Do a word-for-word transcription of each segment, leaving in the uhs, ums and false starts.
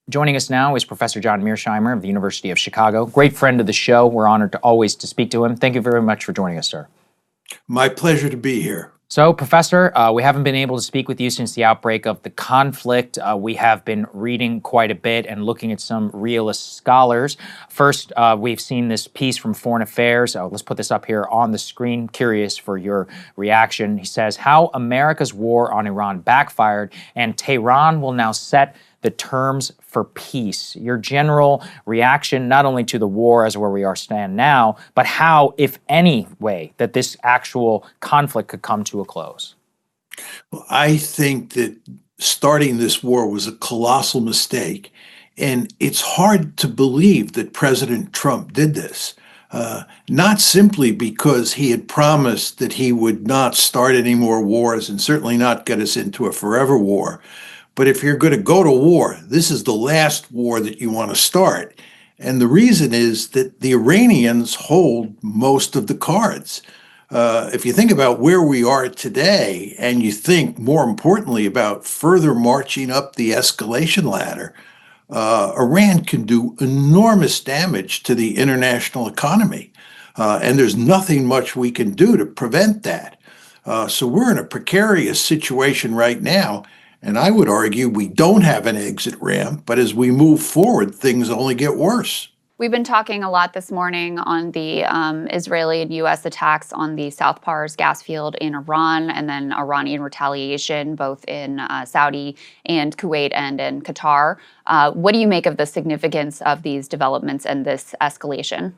Joining us now is Professor John Mearsheimer of the University of Chicago. Great friend of the show. We're honored to always to speak to him. Thank you very much for joining us, sir. My pleasure to be here. So, Professor, uh, we haven't been able to speak with you since the outbreak of the conflict. Uh, we have been reading quite a bit and looking at some realist scholars. First, uh, we've seen this piece from Foreign Affairs. Uh, let's put this up here on the screen. Curious for your reaction. He says, how America's war on Iran backfired and Tehran will now set the terms for peace. Your general reaction, not only to the war as where we are stand now, but how, if any way, that this actual conflict could come to a close. Well, I think that starting this war was a colossal mistake. And it's hard to believe that President Trump did this. Uh, not simply because he had promised that he would not start any more wars and certainly not get us into a forever war. But if you're going to go to war, this is the last war that you want to start. And the reason is that the Iranians hold most of the cards. Uh, if you think about where we are today, and you think more importantly about further marching up the escalation ladder, uh, Iran can do enormous damage to the international economy. Uh, and there's nothing much we can do to prevent that. Uh, so we're in a precarious situation right now. And I would argue we don't have an exit ramp, but as we move forward, things only get worse. We've been talking a lot this morning on the um, Israeli and U S attacks on the South Pars gas field in Iran, and then Iranian retaliation both in uh, Saudi and Kuwait and in Qatar. Uh, what do you make of the significance of these developments and this escalation?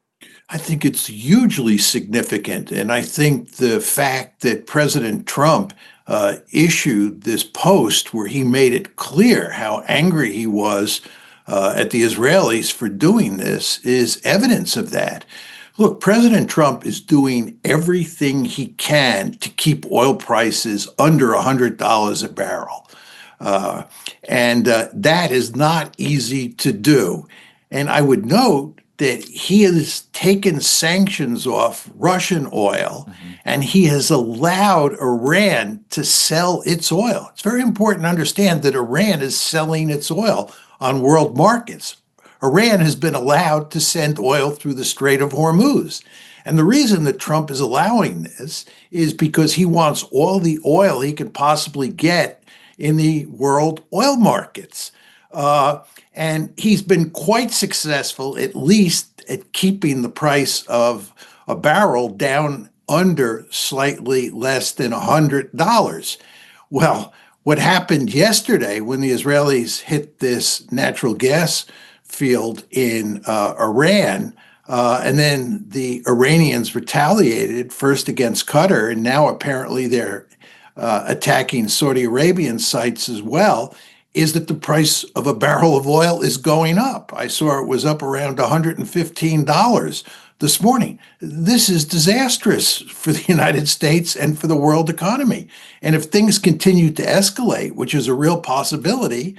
I think it's hugely significant. And I think the fact that President Trump uh, issued this post where he made it clear how angry he was uh, at the Israelis for doing this is evidence of that. Look, President Trump is doing everything he can to keep oil prices under one hundred dollars a barrel. Uh, and uh, that is not easy to do. And I would note that he has taken sanctions off Russian oil, mm-hmm. and he has allowed Iran to sell its oil. It's very important to understand that Iran is selling its oil on world markets. Iran has been allowed to send oil through the Strait of Hormuz. And the reason that Trump is allowing this is because he wants all the oil he can possibly get in the world oil markets. Uh, And he's been quite successful, at least at keeping the price of a barrel down under slightly less than one hundred dollars. Well, what happened yesterday when the Israelis hit this natural gas field in uh, Iran, uh, and then the Iranians retaliated first against Qatar, and now apparently they're uh, attacking Saudi Arabian sites as well, is that the price of a barrel of oil is going up. I saw it was up around one hundred fifteen dollars this morning. This is disastrous for the United States and for the world economy. And if things continue to escalate, which is a real possibility,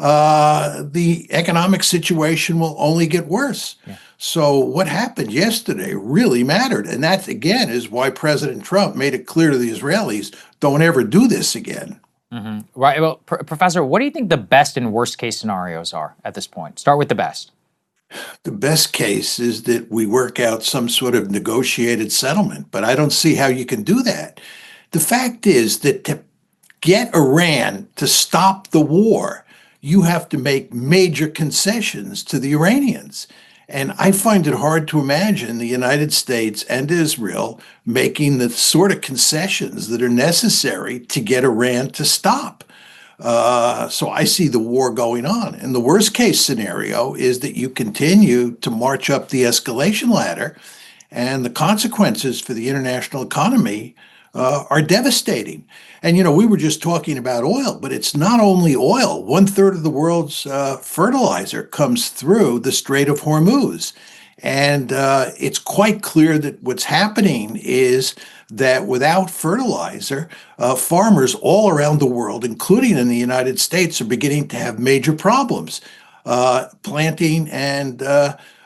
uh, the economic situation will only get worse. Yeah. So what happened yesterday really mattered. And that, again, is why President Trump made it clear to the Israelis, don't ever do this again. Mm-hmm. Right. Well, Pr- Professor, what do you think the best and worst case scenarios are at this point? Start with the best. The best case is that we work out some sort of negotiated settlement, but I don't see how you can do that. The fact is that to get Iran to stop the war, you have to make major concessions to the Iranians. And I find it hard to imagine the United States and Israel making the sort of concessions that are necessary to get Iran to stop. Uh, so I see the war going on. And the worst case scenario is that you continue to march up the escalation ladder, and the consequences for the international economy uh, are devastating. And, you know, we were just talking about oil, but it's not only oil. One third of the world's uh, fertilizer comes through the Strait of Hormuz. And uh, it's quite clear that what's happening is that without fertilizer, uh, farmers all around the world, including in the United States, are beginning to have major problems uh, planting and uh,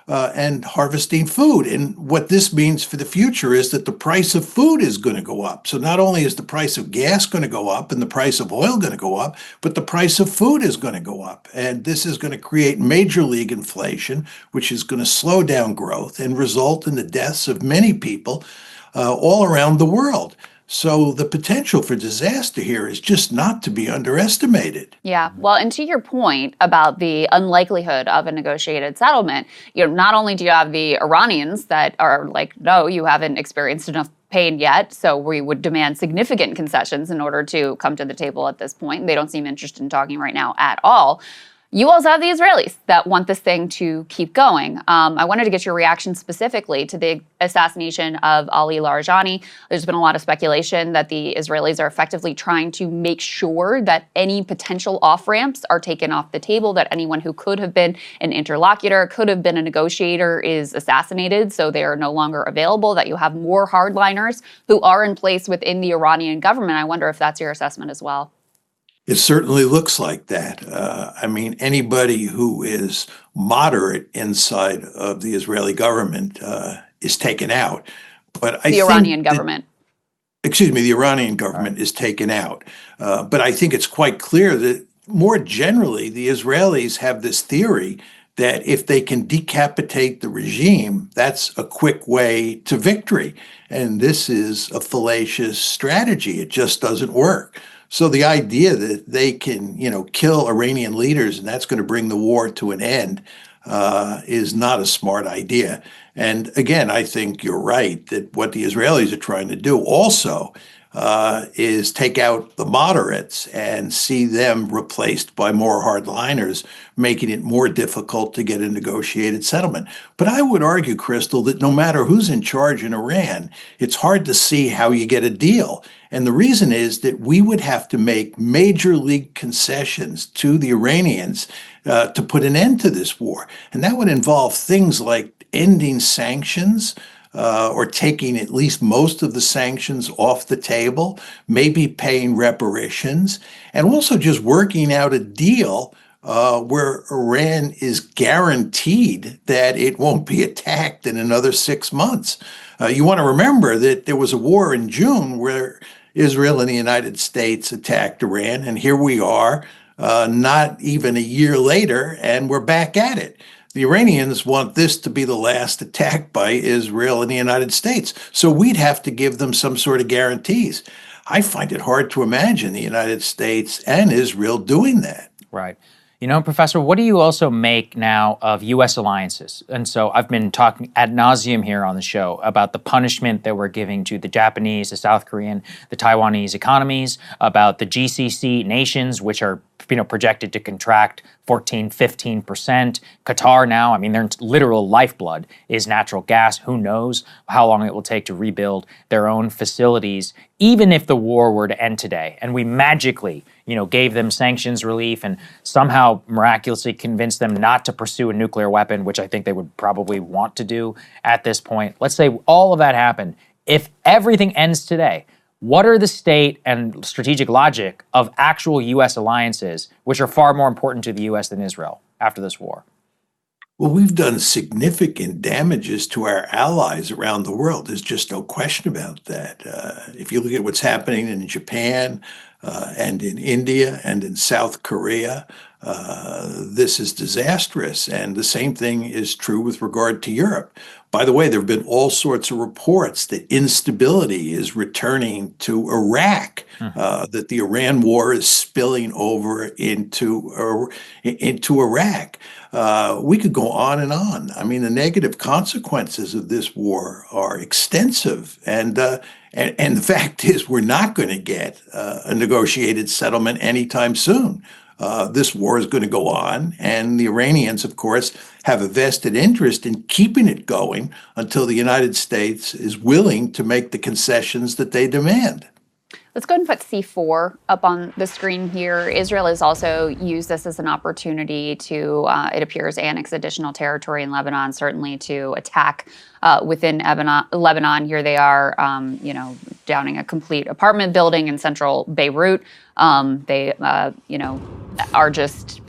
uh, and harvesting food. And what this means for the future is that the price of food is going to go up. So not only is the price of gas going to go up and the price of oil going to go up, but the price of food is going to go up. And this is going to create major league inflation, which is going to slow down growth and result in the deaths of many people uh, all around the world. So the potential for disaster here is just not to be underestimated. Yeah. Well, and to your point about the unlikelihood of a negotiated settlement, you know, not only do you have the Iranians that are like, no, you haven't experienced enough pain yet, so we would demand significant concessions in order to come to the table at this point. They don't seem interested in talking right now at all. You also have the Israelis that want this thing to keep going. Um, I wanted to get your reaction specifically to the assassination of Ali Larijani. There's been a lot of speculation that the Israelis are effectively trying to make sure that any potential off-ramps are taken off the table, that anyone who could have been an interlocutor, could have been a negotiator is assassinated, so they are no longer available, that you have more hardliners who are in place within the Iranian government. I wonder if that's your assessment as well. It certainly looks like that. Uh, I mean, anybody who is moderate inside of the Israeli government uh, is taken out. But I the think Iranian that, government. excuse me, the Iranian government is taken out. Uh, but I think it's quite clear that more generally, the Israelis have this theory that if they can decapitate the regime, that's a quick way to victory. And this is a fallacious strategy. It just doesn't work. So the idea that they can, you know, kill Iranian leaders and that's going to bring the war to an end uh, is not a smart idea. And again, I think you're right that what the Israelis are trying to do also uh, is take out the moderates and see them replaced by more hardliners, making it more difficult to get a negotiated settlement. But I would argue, Crystal, that no matter who's in charge in Iran, it's hard to see how you get a deal. And the reason is that we would have to make major league concessions to the Iranians uh, to put an end to this war. And that would involve things like ending sanctions, Uh, or taking at least most of the sanctions off the table, maybe paying reparations, and also just working out a deal uh, where Iran is guaranteed that it won't be attacked in another six months. Uh, you want to remember that there was a war in June where Israel and the United States attacked Iran, and here we are, uh, not even a year later, and we're back at it. The Iranians want this to be the last attack by Israel and the United States. So we'd have to give them some sort of guarantees. I find it hard to imagine the United States and Israel doing that. Right. You know, Professor, what do you also make now of U S alliances? And so I've been talking ad nauseum here on the show about the punishment that we're giving to the Japanese, the South Korean, the Taiwanese economies, about the G C C nations, which are, you know, projected to contract fourteen, fifteen percent. Qatar now, I mean, their literal lifeblood is natural gas. Who knows how long it will take to rebuild their own facilities, even if the war were to end today. And we magically, you know, gave them sanctions relief and somehow miraculously convinced them not to pursue a nuclear weapon, which I think they would probably want to do at this point. Let's say all of that happened. If everything ends today, what are the state and strategic logic of actual U S alliances, which are far more important to the U S than Israel after this war? Well, we've done significant damages to our allies around the world. There's just no question about that. Uh, if you look at what's happening in Japan uh, and in India and in South Korea, uh, this is disastrous. And the same thing is true with regard to Europe. By the way, there have been all sorts of reports that instability is returning to Iraq, mm-hmm. uh, that the Iran war is spilling over into, uh, into Iraq. Uh, we could go on and on. I mean, the negative consequences of this war are extensive. And, uh, and, and the fact is, we're not going to get uh, a negotiated settlement anytime soon. Uh, this war is going to go on, and the Iranians, of course, have a vested interest in keeping it going until the United States is willing to make the concessions that they demand. Let's go ahead and put C four up on the screen here. Israel has also used this as an opportunity to, uh, it appears, annex additional territory in Lebanon, certainly to attack uh, within Lebanon. Here they are, um, you know, downing a complete apartment building in central Beirut. Um, they, uh, you know, are just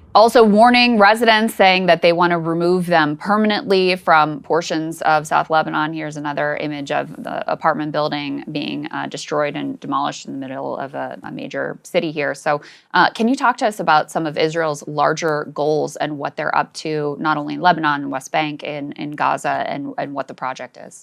Also warning residents, saying that they want to remove them permanently from portions of South Lebanon. Here's another image of the apartment building being uh, destroyed and demolished in the middle of a, a major city here. So uh, can you talk to us about some of Israel's larger goals and what they're up to, not only in Lebanon and West Bank, in, in Gaza, and, and what the project is?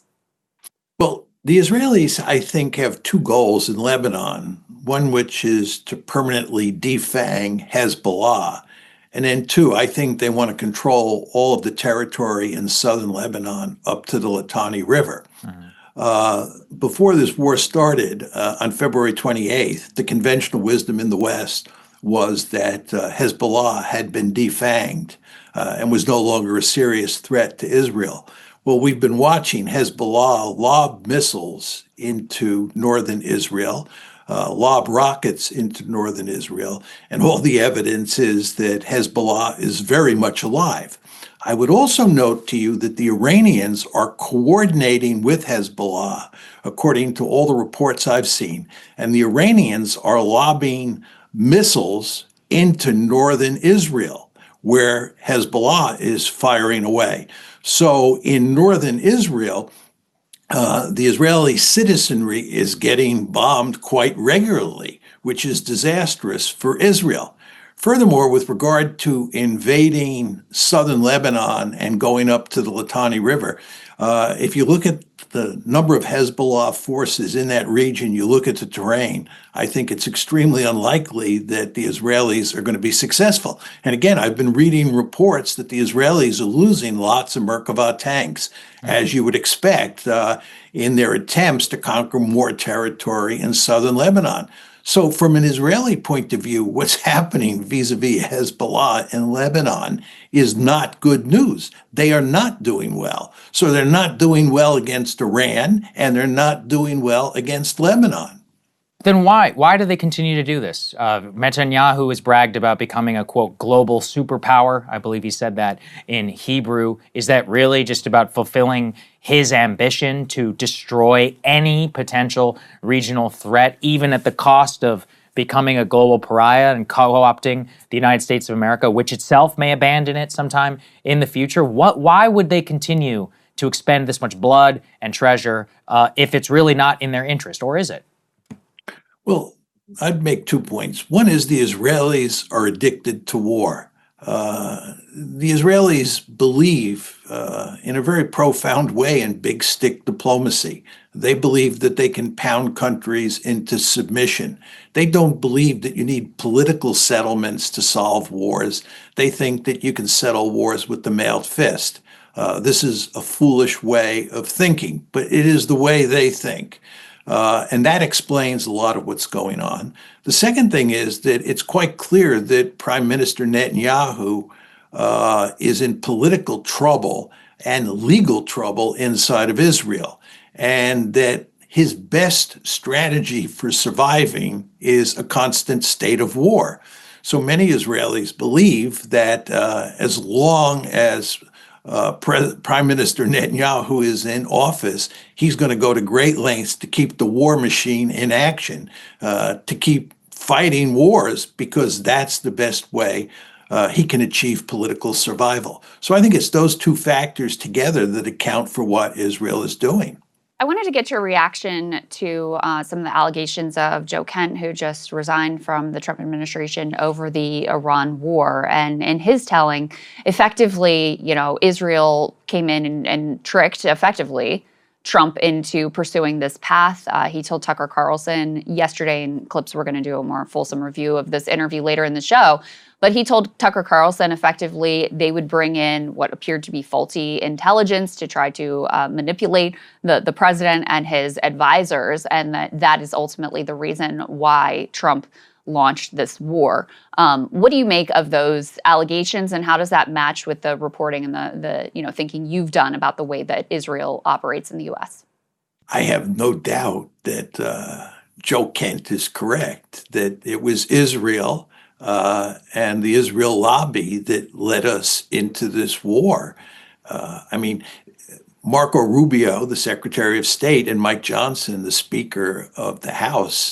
Well, the Israelis, I think, have two goals in Lebanon. One which is to permanently defang Hezbollah. And then two, I think they want to control all of the territory in southern Lebanon up to the Litani River. Mm-hmm. Uh, before this war started, uh, on February twenty-eighth, the conventional wisdom in the West was that uh, Hezbollah had been defanged uh, and was no longer a serious threat to Israel. Well, we've been watching Hezbollah lob missiles into northern Israel, Uh, lob rockets into northern Israel, and all the evidence is that Hezbollah is very much alive. I would also note to you that the Iranians are coordinating with Hezbollah, according to all the reports I've seen, and the Iranians are lobbing missiles into northern Israel, where Hezbollah is firing away. So in northern Israel, Uh, the Israeli citizenry is getting bombed quite regularly, which is disastrous for Israel. Furthermore, with regard to invading southern Lebanon and going up to the Litani River, uh, if you look at the number of Hezbollah forces in that region, you look at the terrain, I think it's extremely unlikely that the Israelis are going to be successful. And again, I've been reading reports that the Israelis are losing lots of Merkava tanks, mm-hmm. as you would expect, uh, in their attempts to conquer more territory in southern Lebanon. So from an Israeli point of view, what's happening vis-a-vis Hezbollah in Lebanon is not good news. They are not doing well. So they're not doing well against Iran, and they're not doing well against Lebanon. Then why? Why do they continue to do this? Uh, Netanyahu has bragged about becoming a, quote, global superpower. I believe he said that in Hebrew. Is that really just about fulfilling his ambition to destroy any potential regional threat, even at the cost of becoming a global pariah and co-opting the United States of America, which itself may abandon it sometime in the future? What? Why would they continue to expend this much blood and treasure uh, if it's really not in their interest, or is it? Well, I'd make two points. One is the Israelis are addicted to war. Uh, the Israelis believe uh, in a very profound way in big stick diplomacy. They believe that they can pound countries into submission. They don't believe that you need political settlements to solve wars. They think that you can settle wars with the mailed fist. Uh, this is a foolish way of thinking, but it is the way they think. Uh, and that explains a lot of what's going on. The second thing is that it's quite clear that Prime Minister Netanyahu uh, is in political trouble and legal trouble inside of Israel, and that his best strategy for surviving is a constant state of war. So many Israelis believe that uh, as long as Uh, Pre- Prime Minister Netanyahu is in office, he's going to go to great lengths to keep the war machine in action, uh, to keep fighting wars, because that's the best way uh, he can achieve political survival. So I think it's those two factors together that account for what Israel is doing. I wanted to get your reaction to uh, some of the allegations of Joe Kent, who just resigned from the Trump administration over the Iran war. And in his telling, effectively, you know, Israel came in and, and tricked, effectively, Trump into pursuing this path. Uh, he told Tucker Carlson yesterday, in clips, we're going to do a more fulsome review of this interview later in the show, but he told Tucker Carlson effectively they would bring in what appeared to be faulty intelligence to try to uh, manipulate the, the president and his advisors, and that that is ultimately the reason why Trump launched this war. Um, what do you make of those allegations, and how does that match with the reporting and the, the you know thinking you've done about the way that Israel operates in the U S? I have no doubt that uh, Joe Kent is correct, that it was Israel uh, and the Israel lobby that led us into this war. Uh, I mean, Marco Rubio, the Secretary of State, and Mike Johnson, the Speaker of the House,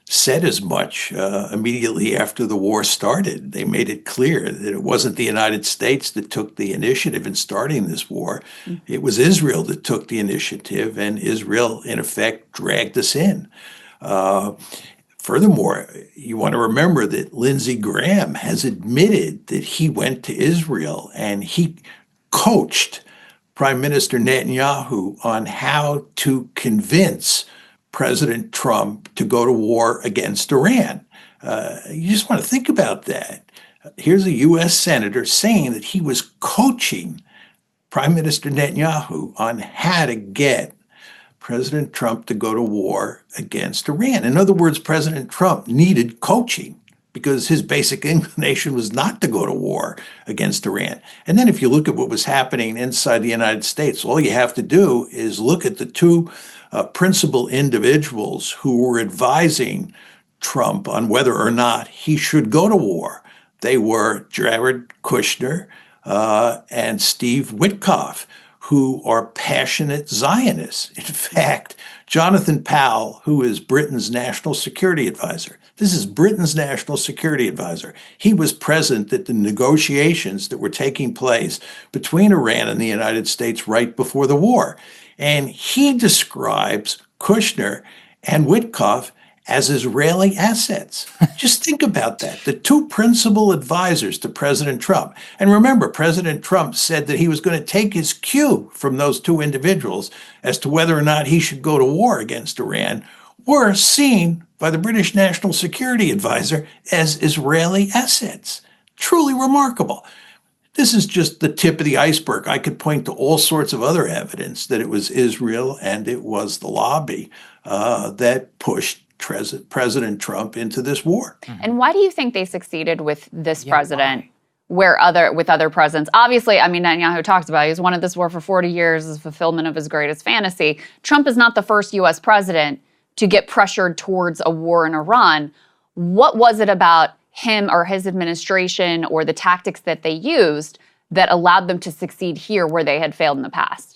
said as much uh, immediately after the war started. They made it clear that it wasn't the United States that took the initiative in starting this war. Mm. It was Israel that took the initiative, and Israel, in effect, dragged us in. Uh, furthermore, you want to remember that Lindsey Graham has admitted that he went to Israel and he coached Prime Minister Netanyahu on how to convince President Trump to go to war against Iran. Uh, you just want to think about that. Here's a U S senator saying that he was coaching Prime Minister Netanyahu on how to get President Trump to go to war against Iran. In other words, President Trump needed coaching because his basic inclination was not to go to war against Iran. And then if you look at what was happening inside the United States, all you have to do is look at the two uh, principal individuals who were advising Trump on whether or not he should go to war. They were Jared Kushner uh, and Steve Witkoff, who are passionate Zionists. In fact, Jonathan Powell, who is Britain's national security advisor, this is Britain's national security advisor. He was present at the negotiations that were taking place between Iran and the United States right before the war. And he describes Kushner and Witkoff as Israeli assets. Just think about that. The two principal advisors to President Trump. And remember, President Trump said that he was going to take his cue from those two individuals as to whether or not he should go to war against Iran, were seen by the British National Security Advisor as Israeli assets. Truly remarkable. This is just the tip of the iceberg. I could point to all sorts of other evidence that it was Israel and it was the lobby uh, that pushed President Trump into this war. And why do you think they succeeded with this Yeah, president, why? where other with other presidents? Obviously, I mean, Netanyahu talks about it. He's wanted this war for forty years as a fulfillment of his greatest fantasy. Trump is not the first U S president to get pressured towards a war in Iran. What was it about him or his administration or the tactics that they used that allowed them to succeed here where they had failed in the past?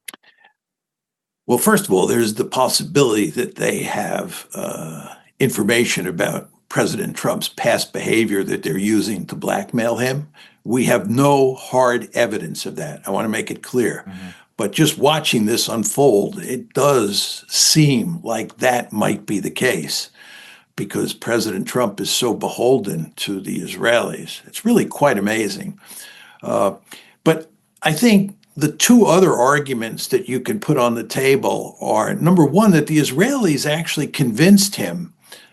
Well, first of all, there's the possibility that they have uh, information about President Trump's past behavior that they're using to blackmail him. We have no hard evidence of that. I want to make it clear. Mm-hmm. But just watching this unfold, it does seem like that might be the case because President Trump is so beholden to the Israelis. It's really quite amazing. Uh, but I think the two other arguments that you can put on the table are, number one, that the Israelis actually convinced him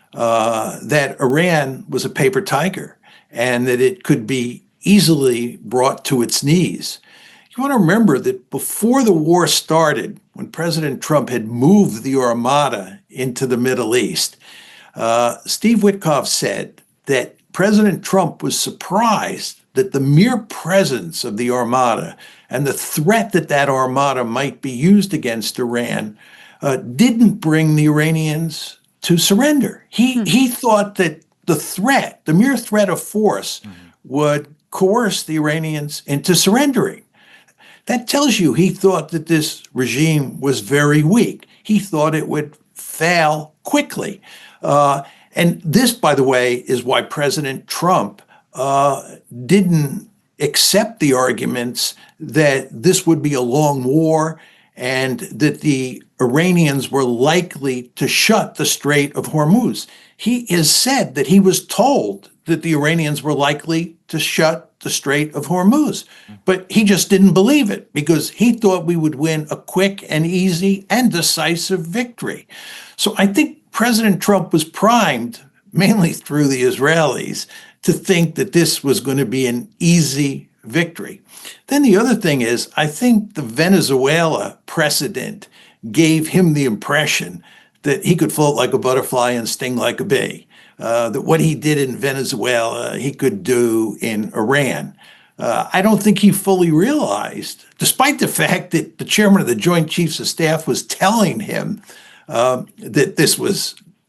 uh, that Iran was a paper tiger and that it could be easily brought to its knees. You want to remember that before the war started, when President Trump had moved the Armada into the Middle East, uh, Steve Witkoff said that President Trump was surprised that the mere presence of the Armada and the threat that that Armada might be used against Iran uh, didn't bring the Iranians to surrender. He, mm-hmm. he thought that the threat, the mere threat of force, mm-hmm. would coerce the Iranians into surrendering. That tells you he thought that this regime was very weak. He thought it would fail quickly. Uh, and this, by the way, is why President Trump uh, didn't accept the arguments that this would be a long war and that the Iranians were likely to shut the Strait of Hormuz. He has said that he was told that the Iranians were likely to shut the Strait of Hormuz, but he just didn't believe it because he thought we would win a quick and easy and decisive victory. So I think President Trump was primed, mainly through the Israelis, to think that this was going to be an easy victory. Then the other thing is, I think the Venezuela precedent gave him the impression that he could float like a butterfly and sting like a bee. Uh, that what he did in Venezuela, he could do in Iran. Uh, I don't think he fully realized, despite the fact that the chairman of the Joint Chiefs of Staff was telling him uh, that this was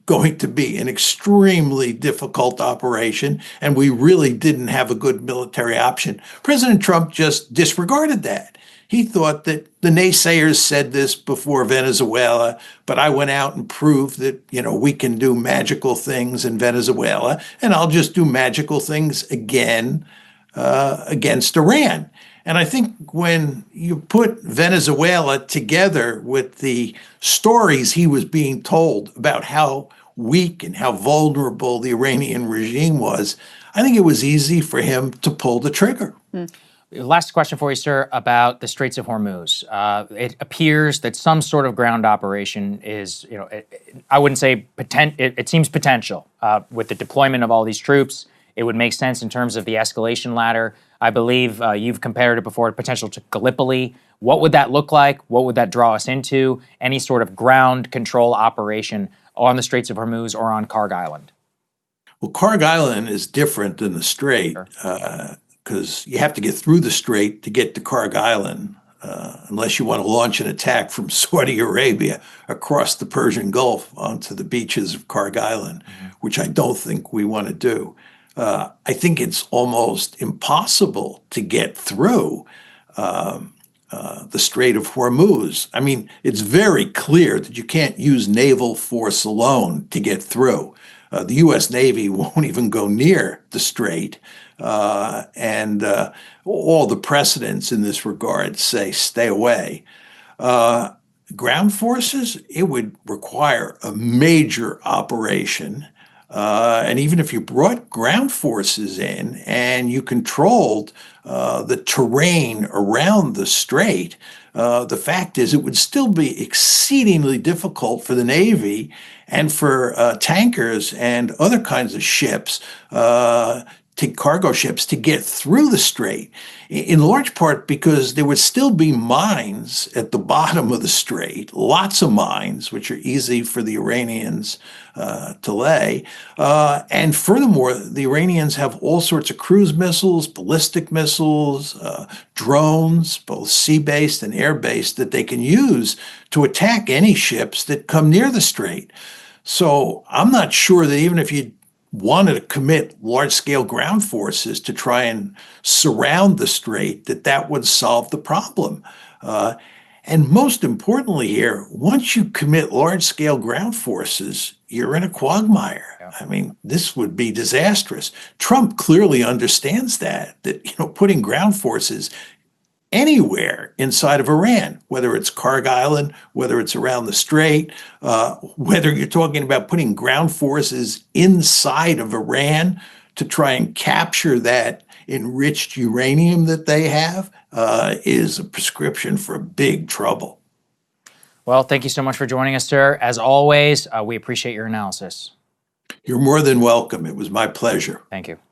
going to be an extremely difficult operation, and we really didn't have a good military option. President Trump just disregarded that. He thought that the naysayers said this before Venezuela, but I went out and proved that, you know, we can do magical things in Venezuela, and I'll just do magical things again uh, against Iran. And I think when you put Venezuela together with the stories he was being told about how weak and how vulnerable the Iranian regime was, I think it was easy for him to pull the trigger. Mm. Last question for you, sir, about the Straits of Hormuz. Uh, it appears that some sort of ground operation is, you know, it, it, I wouldn't say potent, it, it seems potential uh, with the deployment of all these troops. It would make sense in terms of the escalation ladder. I believe uh, you've compared it before to potential to Gallipoli. What would that look like? What would that draw us into? Any sort of ground control operation on the Straits of Hormuz or on Karg Island? Well, Karg Island is different than the Strait. Sure. Uh, because you have to get through the Strait to get to Karg Island, uh, unless you want to launch an attack from Saudi Arabia across the Persian Gulf onto the beaches of Karg Island, mm-hmm. which I don't think we want to do. Uh, I think it's almost impossible to get through um, uh, the Strait of Hormuz. I mean, it's very clear that you can't use naval force alone to get through. Uh, the U S Navy won't even go near the Strait. Uh, and uh, all the precedents in this regard say stay away. Uh, ground forces, it would require a major operation. Uh, and even if you brought ground forces in and you controlled uh, the terrain around the strait, uh, the fact is it would still be exceedingly difficult for the Navy and for uh, tankers and other kinds of ships uh, to cargo ships to get through the strait, in large part because there would still be mines at the bottom of the strait, lots of mines, which are easy for the Iranians uh, to lay. Uh, and furthermore, the Iranians have all sorts of cruise missiles, ballistic missiles, uh, drones, both sea-based and air-based, that they can use to attack any ships that come near the strait. So I'm not sure that even if you wanted to commit large-scale ground forces to try and surround the strait, that that would solve the problem. Uh, and most importantly here, once you commit large-scale ground forces, you're in a quagmire. Yeah. I mean, this would be disastrous. Trump clearly understands that, that, you know, putting ground forces anywhere inside of Iran, whether it's Karg Island, whether it's around the strait, uh, whether you're talking about putting ground forces inside of Iran to try and capture that enriched uranium that they have, uh, is a prescription for big trouble. Well, thank you so much for joining us, sir. As always, uh, we appreciate your analysis. You're more than welcome. It was my pleasure. Thank you.